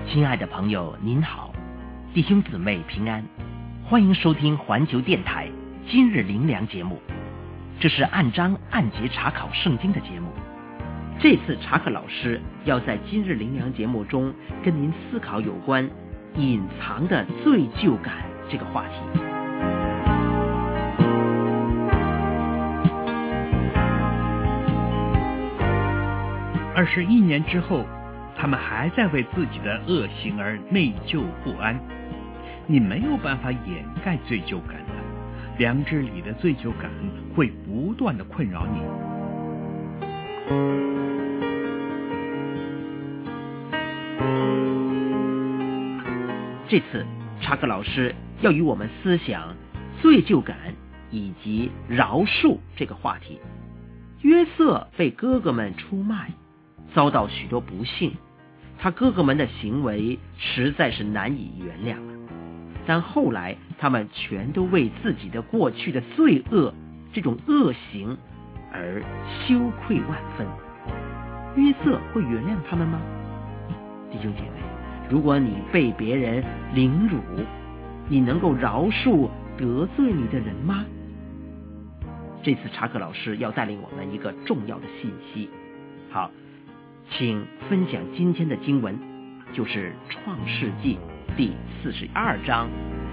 亲爱的朋友您好，弟兄姊妹平安，欢迎收听环球电台今日灵粮节目。这是按章按节查考圣经的节目。这次查克老师要在今日灵粮节目中跟您思考有关隐藏的罪疚感这个话题。 21年之后，他们还在为自己的恶行而内疚不安。你没有办法掩盖罪疚感的，良知里的罪疚感会不断的困扰你。 这次查克老师要与我们思想罪疚感以及饶恕这个话题。约瑟被哥哥们出卖，遭到许多不幸，他哥哥们的行为实在是难以原谅了。但后来他们全都为自己的过去的罪恶这种恶行而羞愧万分。约瑟会原谅他们吗？弟兄姐妹，如果你被别人凌辱，你能够饶恕得罪你的人吗？这次查克老师要带领我们一个重要的信息。好，请分享今天的经文，就是创世纪第42章。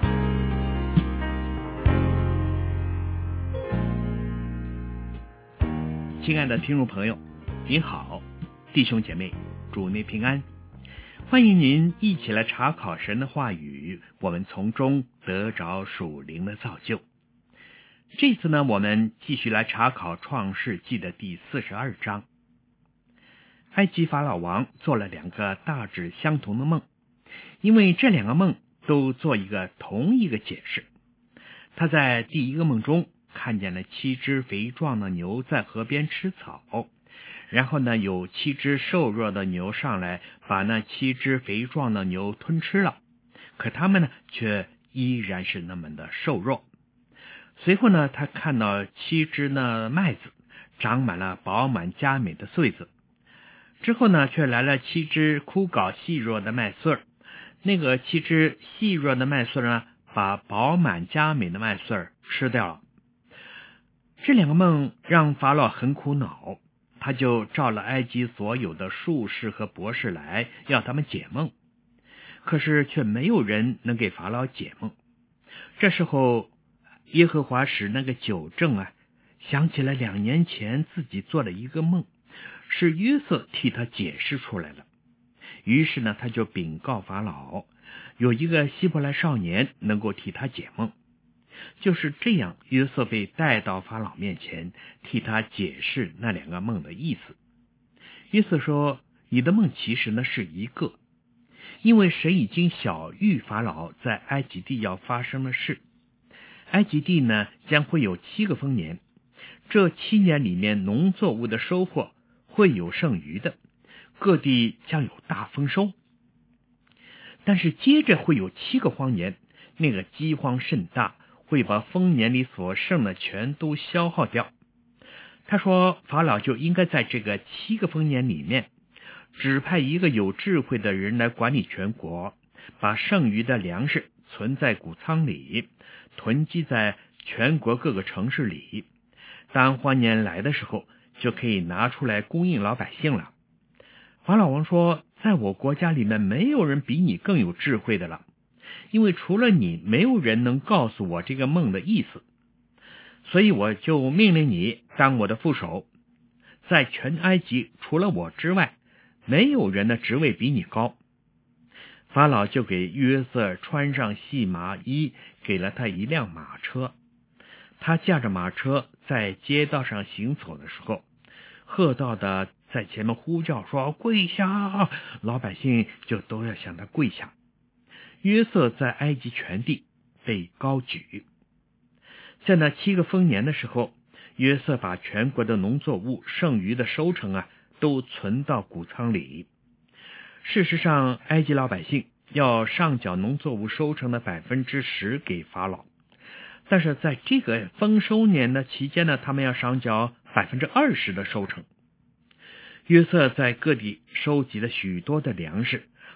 亲爱的听众朋友，您好，弟兄姐妹，主内平安，欢迎您一起来查考神的话语，我们从中得着属灵的造就。这次呢，我们继续来查考创世纪的第42章。埃及法老王做了2个大致相同的梦，因为这2个梦都做一个同一个解释。他在第一个梦中看见了7只肥壮的牛在河边吃草，然后呢，有7只瘦弱的牛上来把那7只肥壮的牛吞吃了，可他们呢却依然是那么的瘦弱。随后呢，他看到7只呢麦子长满了饱满佳美的穗子，之后呢，却来了7只枯槁细弱的麦穗儿。那个7只细弱的麦穗呢，把饱满佳美的麦穗儿吃掉了。这2个梦让法老很苦恼，他就召了埃及所有的术士和博士来，要他们解梦。可是却没有人能给法老解梦。这时候耶和华使那个酒政想起来2年前自己做了一个梦，是约瑟替他解释出来了。于是呢，他就禀告法老，有一个希伯来少年能够替他解梦。就是这样，约瑟被带到法老面前，替他解释那2个梦的意思。约瑟说，你的梦其实呢是一个，因为神已经晓谕法老在埃及地要发生的事。埃及地呢将会有7个丰年，这7年里面农作物的收获会有剩余的，各地将有大丰收。但是接着会有7个荒年，那个饥荒甚大，会把丰年里所剩的全都消耗掉。他说，法老就应该在这个7个丰年里面指派一个有智慧的人来管理全国，把剩余的粮食存在谷仓里，囤积在全国各个城市里，当荒年来的时候就可以拿出来供应老百姓了。法老王说，在我国家里面没有人比你更有智慧的了，因为除了你，没有人能告诉我这个梦的意思，所以我就命令你当我的副手，在全埃及除了我之外，没有人的职位比你高。法老就给约瑟穿上细麻衣，给了他一辆马车。他驾着马车在街道上行走的时候，喝道的在前面呼叫说，跪下，老百姓就都要向他跪下。约瑟在埃及全地被高举。在那7个丰年的时候，约瑟把全国的农作物剩余的收成都存到谷仓里。事实上，埃及老百姓要上缴农作物收成的10%给法老，但是在这个丰收年的期间呢，他们要上缴20%的收成。约瑟在各地收集了许多的粮食，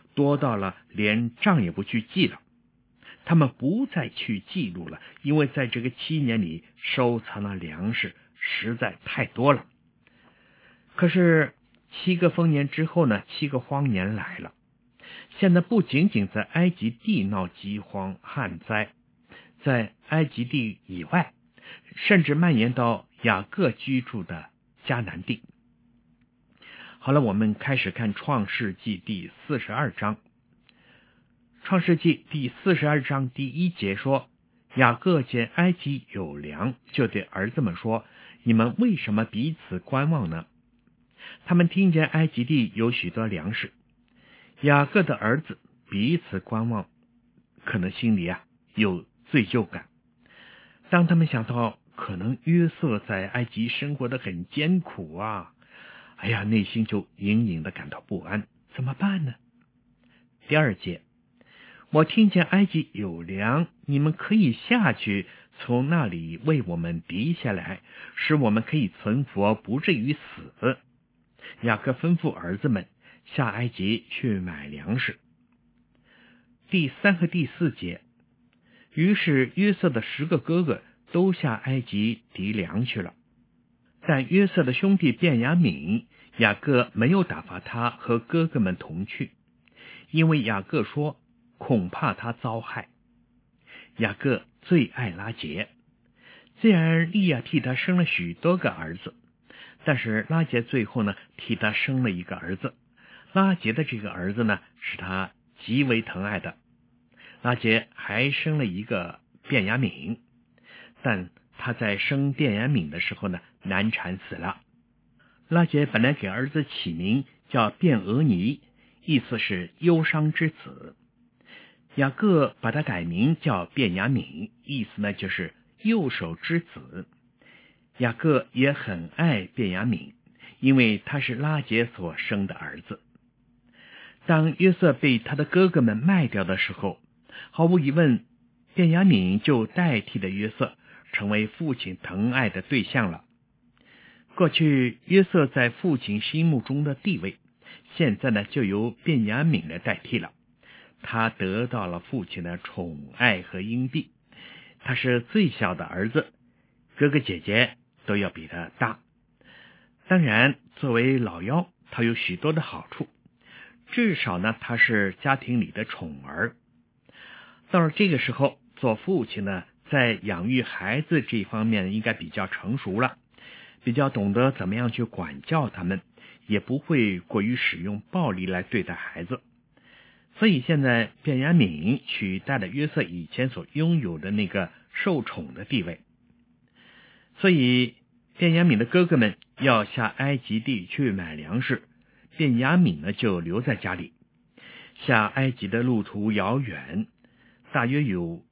多到了连账也不去记了。他们不再去记录了，因为在这个7年里收藏的粮食实在太多了。可是7个丰年之后呢，7个荒年来了。现在不仅仅在埃及地闹饥荒旱灾，在埃及地以外，甚至蔓延到雅各居住的迦南地。好了，我们开始看创世纪第42章。创世纪第42章第1节说，雅各见埃及有粮，就对儿子们说，你们为什么彼此观望呢？他们听见埃及地有许多粮食，雅各的儿子彼此观望，可能心里有罪疚感。当他们想到可能约瑟在埃及生活得很艰苦内心就隐隐的感到不安，怎么办呢？第2节，我听见埃及有粮，你们可以下去，从那里为我们籴下来，使我们可以存活，不至于死。雅各吩咐儿子们下埃及去买粮食。第3和第4节，于是约瑟的10个哥哥都下埃及籴粮去了。但约瑟的兄弟便雅悯，雅各没有打发他和哥哥们同去，因为雅各说恐怕他遭害。雅各最爱拉结，虽然利亚替他生了许多个儿子，但是拉结最后呢替他生了一个儿子。拉结的这个儿子呢是他极为疼爱的。拉结还生了一个便雅悯，但他在生便雅悯的时候呢难产死了。拉结本来给儿子起名叫便俄尼，意思是忧伤之子。雅各把他改名叫便雅悯，意思呢就是右手之子。雅各也很爱便雅悯，因为他是拉结所生的儿子。当约瑟被他的哥哥们卖掉的时候，毫无疑问，便雅悯就代替了约瑟，成为父亲疼爱的对象了。过去约瑟在父亲心目中的地位，现在呢就由便雅悯来代替了。他得到了父亲的宠爱和荫庇，他是最小的儿子，哥哥姐姐都要比他大。当然作为老幺，他有许多的好处，至少呢他是家庭里的宠儿。到了这个时候，做父亲呢在养育孩子这方面应该比较成熟了，比较懂得怎么样去管教他们，也不会过于使用暴力来对待孩子。所以现在便雅悯取代了约瑟以前所拥有的那个受宠的地位。所以便雅悯的哥哥们要下埃及地去买粮食，便雅悯呢就留在家里。下埃及的路途遥远，大约有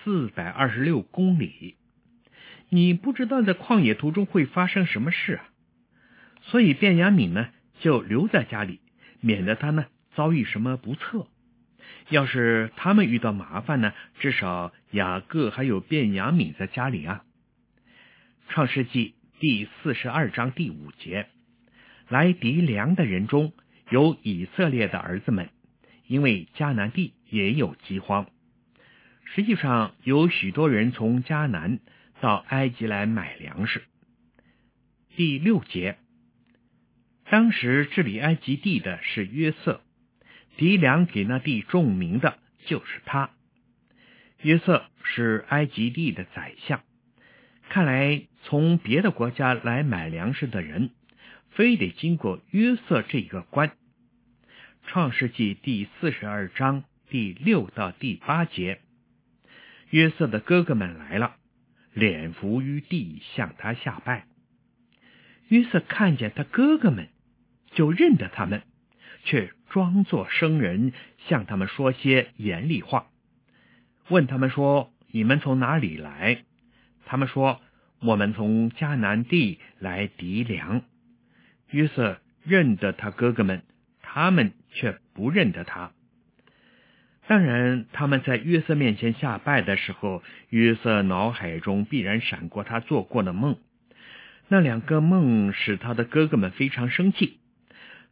426公里，你不知道在旷野途中会发生什么事所以便雅悯呢就留在家里，免得他呢遭遇什么不测。要是他们遇到麻烦呢，至少雅各还有便雅悯在家里创世纪第42章第5节，来籴粮的人中有以色列的儿子们，因为迦南地也有饥荒。实际上有许多人从迦南到埃及来买粮食。第6节，当时治理埃及地的是约瑟，籴粮给那地种民的就是他。约瑟是埃及地的宰相，看来从别的国家来买粮食的人非得经过约瑟这个关。创世纪第42章第6到第8节，约瑟的哥哥们来了，脸伏于地向他下拜。约瑟看见他哥哥们，就认得他们，却装作生人，向他们说些严厉话，问他们说，你们从哪里来？他们说，我们从迦南地来籴粮。约瑟认得他哥哥们，他们却不认得他。当然他们在约瑟面前下拜的时候，约瑟脑海中必然闪过他做过的梦，那2个梦使他的哥哥们非常生气。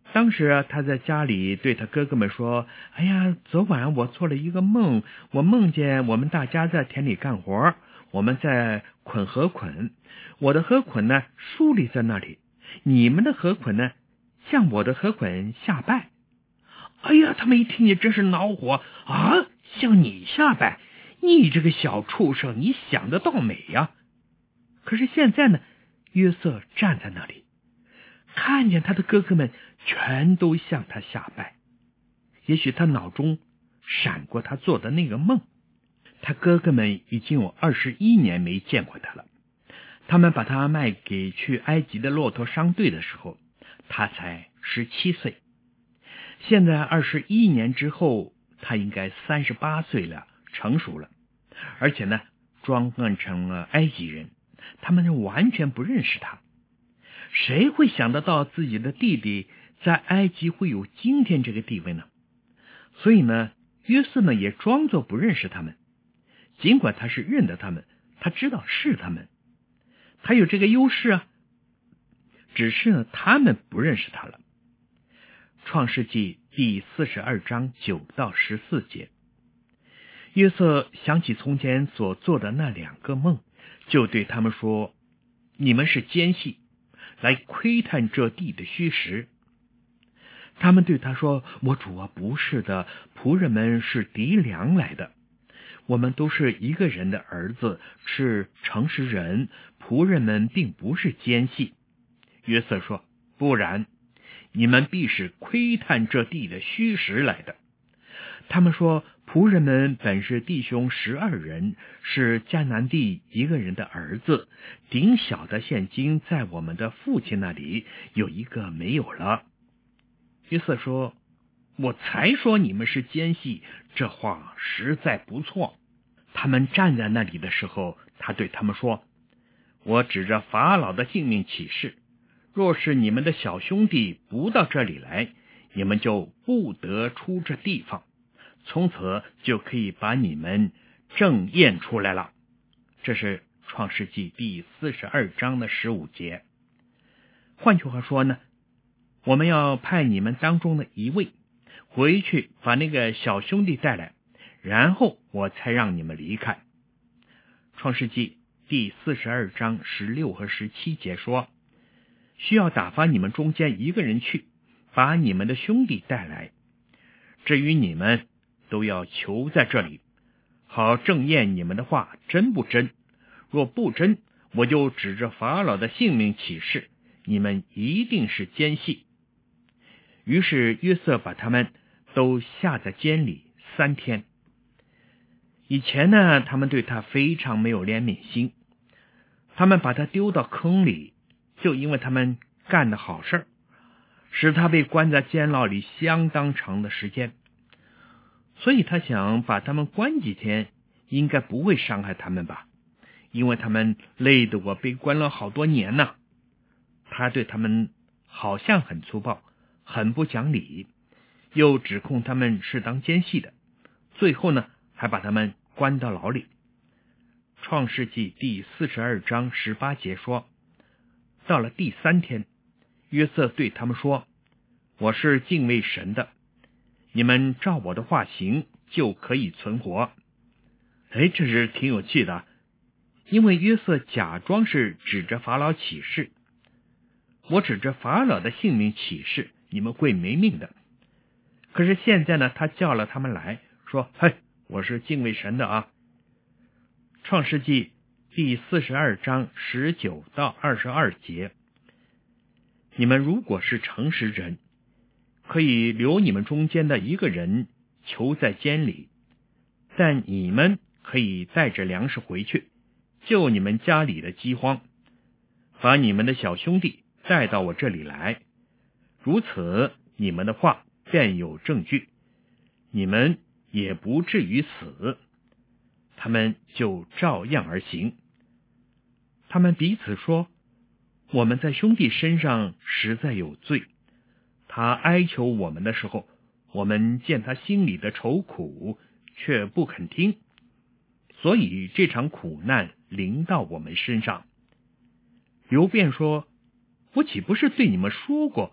当时他在家里对他哥哥们说：哎呀，昨晚我做了一个梦，我梦见我们大家在田里干活，我们在捆河捆，我的河捆呢竖立在那里，你们的河捆呢向我的河捆下拜。哎呀，他们一听见真是恼火啊！向你下拜，你这个小畜生，你想得倒美呀！可是现在呢，约瑟站在那里，看见他的哥哥们全都向他下拜。也许他脑中闪过他做的那个梦。他哥哥们已经有21年没见过他了。他们把他卖给去埃及的骆驼商队的时候，他才17岁。现在21年之后，他应该38岁了，成熟了，而且呢，装扮成了埃及人，他们就完全不认识他。谁会想得到自己的弟弟在埃及会有今天这个地位呢？所以呢，约瑟呢也装作不认识他们，尽管他是认得他们，他知道是他们，他有这个优势啊，只是呢他们不认识他了。创世纪第42章9到14节，约瑟想起从前所做的那2个梦，就对他们说：你们是奸细，来窥探这地的虚实。他们对他说：我主啊，不是的，仆人们是敌粮来的，我们都是一个人的儿子，是诚实人，仆人们并不是奸细。约瑟说：不然，你们必是窥探这地的虚实来的。他们说：仆人们本是弟兄12人，是迦南地一个人的儿子，顶小的现今在我们的父亲那里，有一个没有了。约瑟说：我才说你们是奸细，这话实在不错。他们站在那里的时候，他对他们说：我指着法老的性命起誓，若是你们的小兄弟不到这里来，你们就不得出这地方，从此就可以把你们正验出来了。这是创世纪第42章的15节。换句话说呢，我们要派你们当中的一位回去把那个小兄弟带来，然后我才让你们离开。创世纪第42章16和17节说，需要打发你们中间一个人去，把你们的兄弟带来。至于你们，都要求在这里，好正验你们的话真不真。若不真，我就指着法老的性命起誓，你们一定是奸细。于是约瑟把他们都下在监里3天。以前呢，他们对他非常没有怜悯心，他们把他丢到坑里，就因为他们干的好事，使他被关在监牢里相当长的时间。所以他想把他们关几天，应该不会伤害他们吧，因为他们累得我被关了好多年呢。他对他们好像很粗暴，很不讲理，又指控他们是当奸细的，最后呢，还把他们关到牢里。创世纪第42章18节说，到了第3天，约瑟对他们说，我是敬畏神的，你们照我的话行，就可以存活。这是挺有趣的，因为约瑟假装是指着法老起誓，我指着法老的性命起誓，你们会没命的。可是现在呢，他叫了他们来说，我是敬畏神的啊。创世纪第42章19到22节，你们如果是诚实人，可以留你们中间的一个人囚在监里，但你们可以带着粮食回去，救你们家里的饥荒，把你们的小兄弟带到我这里来，如此你们的话便有证据，你们也不至于死。他们就照样而行。他们彼此说，我们在兄弟身上实在有罪，他哀求我们的时候，我们见他心里的愁苦，却不肯听，所以这场苦难临到我们身上。刘辩说，我岂不是对你们说过，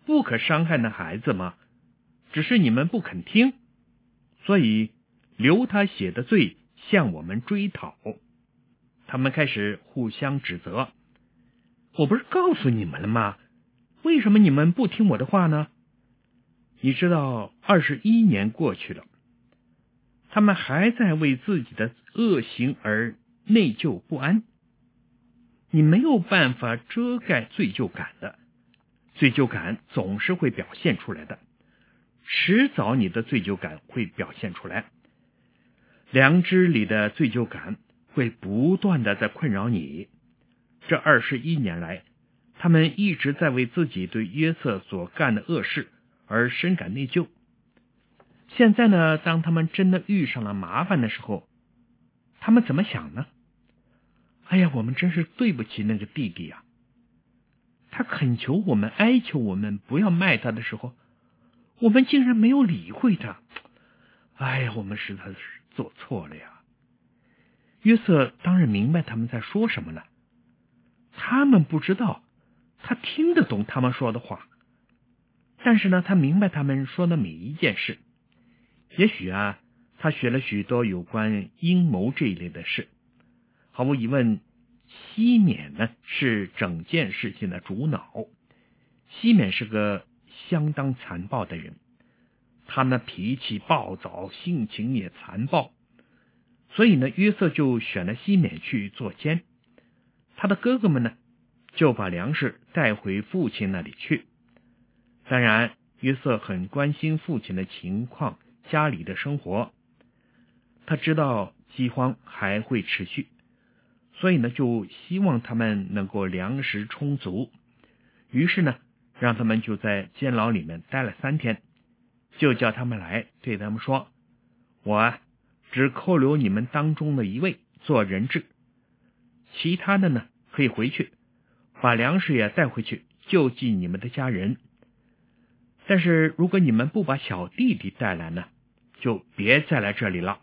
不可伤害那孩子吗？只是你们不肯听，所以流他血的罪向我们追讨。他们开始互相指责，我不是告诉你们了吗？为什么你们不听我的话呢？你知道21年过去了，他们还在为自己的恶行而内疚不安。你没有办法遮盖罪疚感的，罪疚感总是会表现出来的，迟早你的罪疚感会表现出来。良知里的罪疚感会不断的在困扰你。这21年来，他们一直在为自己对约瑟所干的恶事而深感内疚。现在呢，当他们真的遇上了麻烦的时候，他们怎么想呢？哎呀，我们真是对不起那个弟弟啊！他恳求我们，哀求我们不要卖他的时候，我们竟然没有理会他。哎呀，我们实在是做错了呀！约瑟当然明白他们在说什么了，他们不知道，他听得懂他们说的话，但是呢，他明白他们说的每一件事。也许啊，他学了许多有关阴谋这一类的事。毫无疑问，西缅呢是整件事情的主脑。西缅是个相当残暴的人，他呢脾气暴躁，性情也残暴，所以呢，约瑟就选了西缅去做监。他的哥哥们呢，就把粮食带回父亲那里去。当然，约瑟很关心父亲的情况，家里的生活。他知道饥荒还会持续，所以呢，就希望他们能够粮食充足。于是呢，让他们就在监牢里面待了3天，就叫他们来，对他们说：我只扣留你们当中的一位做人质，其他的呢可以回去，把粮食也带回去救济你们的家人。但是如果你们不把小弟弟带来呢，就别再来这里了。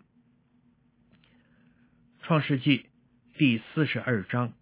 创世纪第42章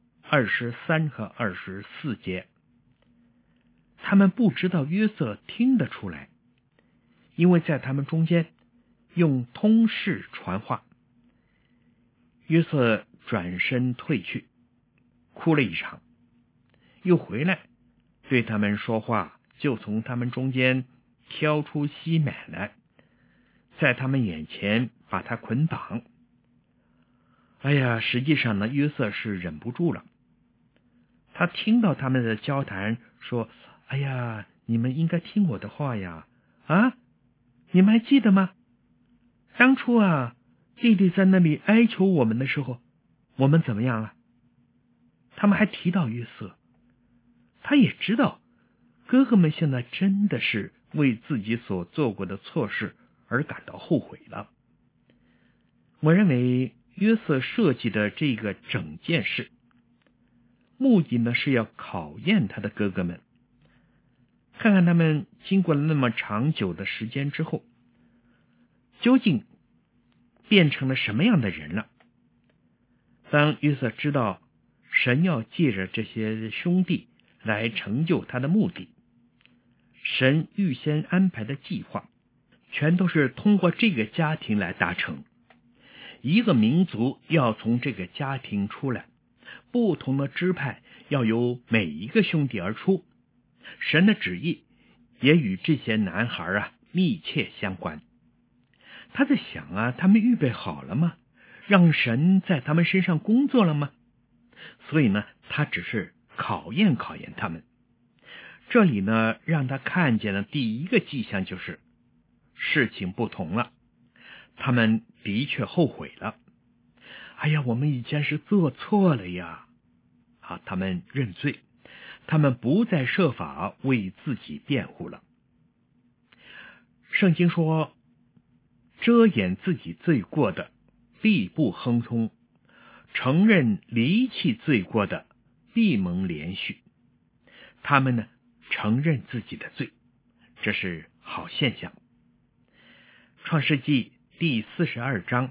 23和24节，他们不知道约瑟听得出来，因为在他们中间用通事传话。约瑟转身退去，哭了一场，又回来对他们说话，就从他们中间挑出西缅来，在他们眼前把他捆绑。哎呀，实际上呢，约瑟是忍不住了。他听到他们的交谈，说：哎呀，你们应该听我的话呀！啊，你们还记得吗？当初啊，弟弟在那里哀求我们的时候，我们怎么样了？他们还提到约瑟，他也知道哥哥们现在真的是为自己所做过的错事而感到后悔了。我认为约瑟设计的这个整件事，目的呢是要考验他的哥哥们，看看他们经过了那么长久的时间之后，究竟变成了什么样的人了。当约瑟知道神要借着这些兄弟来成就他的目的，神预先安排的计划全都是通过这个家庭来达成。一个民族要从这个家庭出来，不同的支派要由每一个兄弟而出，神的旨意也与这些男孩密切相关。他在想啊，他们预备好了吗？让神在他们身上工作了吗？所以呢，他只是考验他们。这里呢，让他看见的第一个迹象就是事情不同了，他们的确后悔了。哎呀，我们以前是做错了呀！他们认罪，他们不再设法为自己辩护了。圣经说，遮掩自己罪过的必不亨通，承认离弃罪过的必蒙怜恤。他们呢，承认自己的罪，这是好现象。创世纪第42章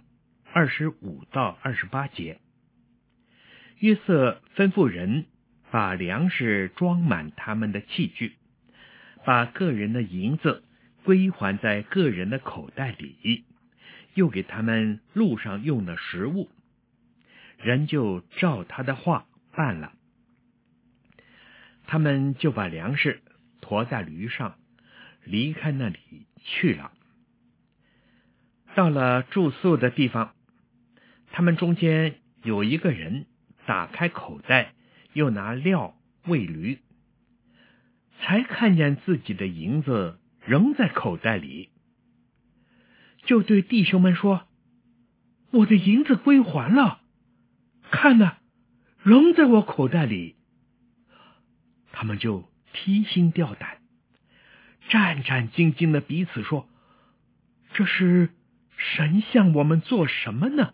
25到28节，约瑟吩咐人把粮食装满他们的器具， 把个人的银子归还在个人的口袋里，又给他们路上用的食物，人就照他的话办了。他们就把粮食驮在驴上，离开那里去了。到了住宿的地方，他们中间有一个人打开口袋，又拿料喂驴，才看见自己的银子仍在口袋里，就对弟兄们说：我的银子归还了，看哪，仍在我口袋里。他们就提心吊胆，战战兢兢的彼此说：这是神向我们做什么呢？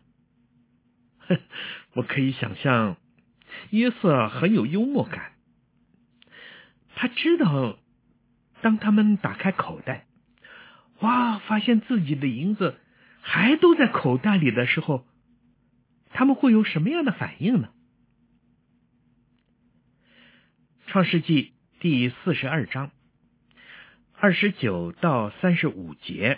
我可以想象约瑟很有幽默感，他知道当他们打开口袋，发现自己的银子还都在口袋里的时候，他们会有什么样的反应呢？创世纪第42章29到35节，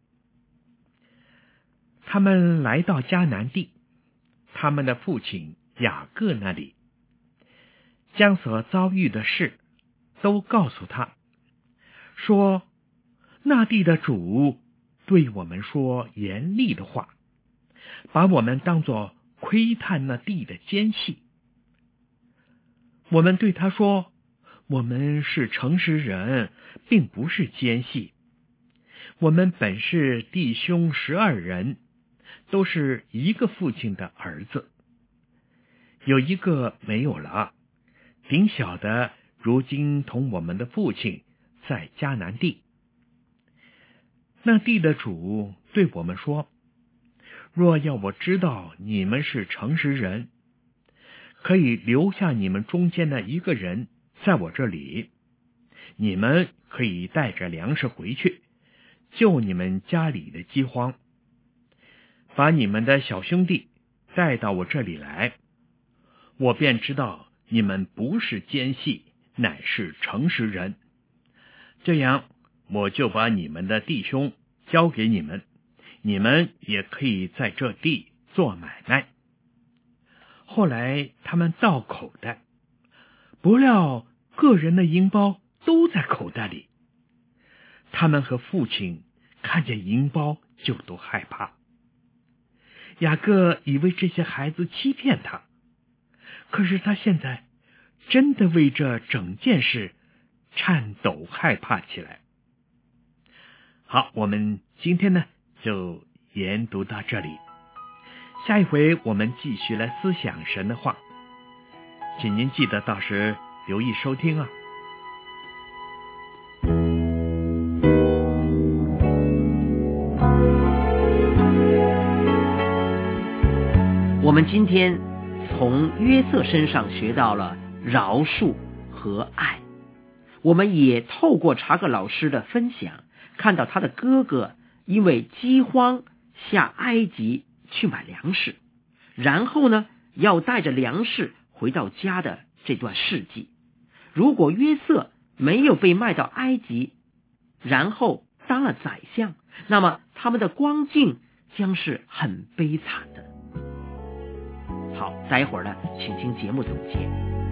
他们来到迦南地，他们的父亲雅各那里，将所遭遇的事都告诉他，说那地的主对我们说严厉的话，把我们当作窥探那地的奸细。我们对他说，我们是诚实人，并不是奸细。我们本是弟兄12人，都是一个父亲的儿子。有一个没有了，顶小的如今同我们的父亲在迦南地。那地的主对我们说，若要我知道你们是诚实人，可以留下你们中间的一个人在我这里，你们可以带着粮食回去，救你们家里的饥荒，把你们的小兄弟带到我这里来，我便知道你们不是奸细，乃是诚实人。这样，我就把你们的弟兄交给你们，你们也可以在这地做买卖。后来他们倒口袋，不料个人的银包都在口袋里。他们和父亲看见银包就都害怕。雅各以为这些孩子欺骗他，可是他现在真的为这整件事颤抖害怕起来。好，我们今天呢就研读到这里，下一回我们继续来思想神的话，请您记得到时留意收听啊。 我们今天从约瑟身上学到了饶恕和爱，我们也透过查克老师的分享，看到他的哥哥因为饥荒下埃及去买粮食，然后呢要带着粮食回到家的这段事迹。如果约瑟没有被卖到埃及，然后当了宰相，那么他们的光景将是很悲惨的。好，待会儿呢请听节目总结。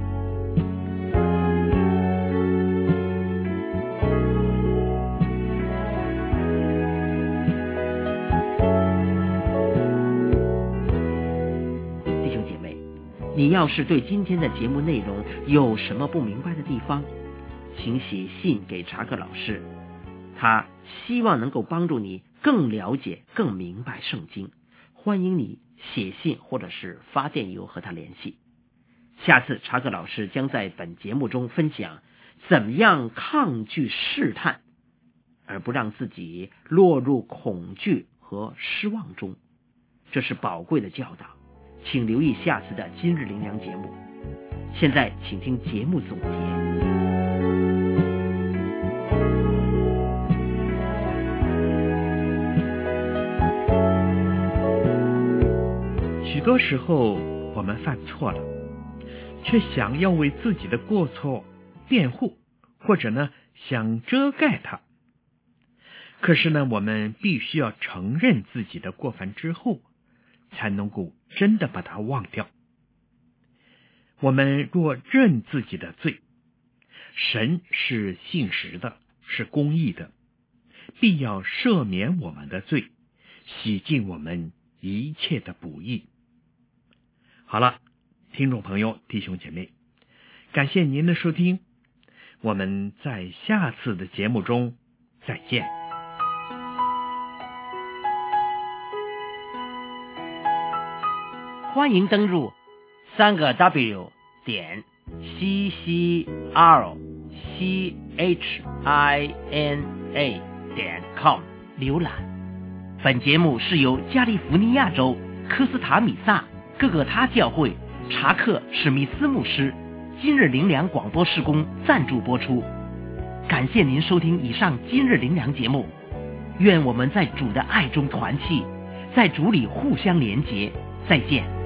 你要是对今天的节目内容有什么不明白的地方，请写信给查克老师，他希望能够帮助你更了解、更明白圣经。欢迎你写信或者是发电邮和他联系。下次查克老师将在本节目中分享怎么样抗拒试探，而不让自己落入恐惧和失望中，这是宝贵的教导。请留意下次的今日灵粮节目。现在请听节目总结。 许多时候我们犯错了，却想要为自己的过错辩护，或者呢想遮盖它。可是呢，我们必须要承认自己的过犯之后，才能够真的把它忘掉。我们若认自己的罪，神是信实的，是公义的，必要赦免我们的罪，洗净我们一切的不义。好了，听众朋友、弟兄姐妹，感谢您的收听，我们在下次的节目中再见。 欢迎登入3个WCCHINA.com 浏览。本节目是由加利福尼亚州科斯塔米萨各个他教会查克史密斯牧师今日灵粮广播事工赞助播出。感谢您收听以上今日灵粮节目，愿我们在主的爱中团契，在主里互相连结。再见。